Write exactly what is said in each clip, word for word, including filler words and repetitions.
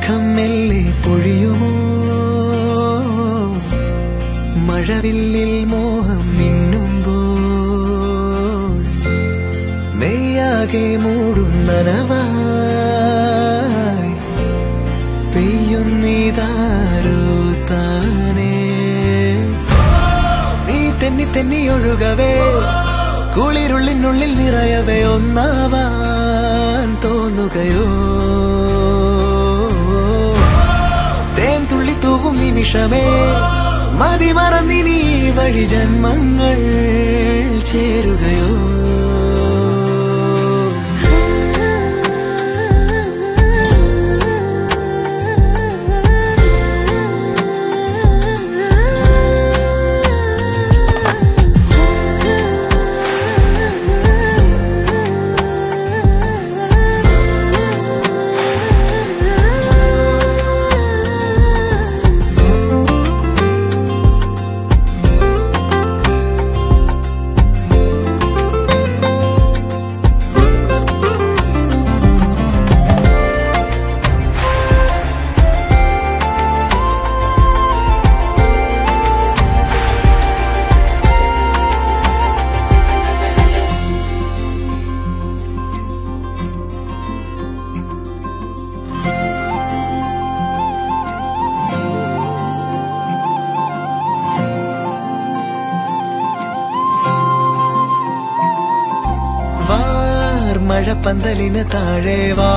മേഘം മെല്ലെ പൊഴിയുമോ മഴവില്ലിൽ മോഹം മിന്നുമ്പോൾ നെയ്യാകെ മൂടും നനവായി പെയ്യുന്നിതാരോ താനേ നീ തെന്നി തെന്നി ഒഴുകവേ കുളിരുള്ളിനുള്ളിൽ നിറയവേ ഒന്നാവാൻ തോന്നുകയോ തേൻ തുള്ളി തൂവും നിമിഷമേ മതി മറന്നിനി വഴി ജന്മങ്ങൾ ചേരുകയോ മഴപ്പന്തലിന് താഴെ വാ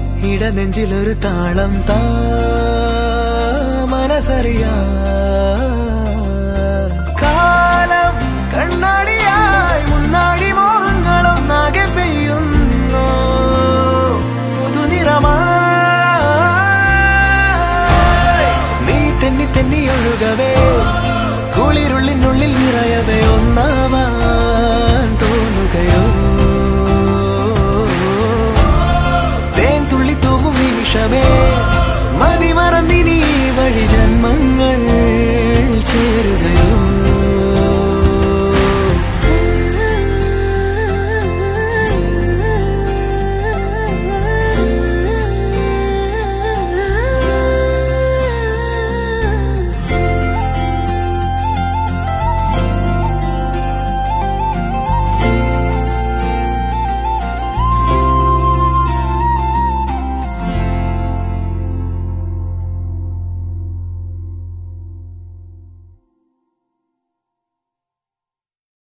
ഇടനെഞ്ചിലൊരു താളം താ മനസ്സറിയാ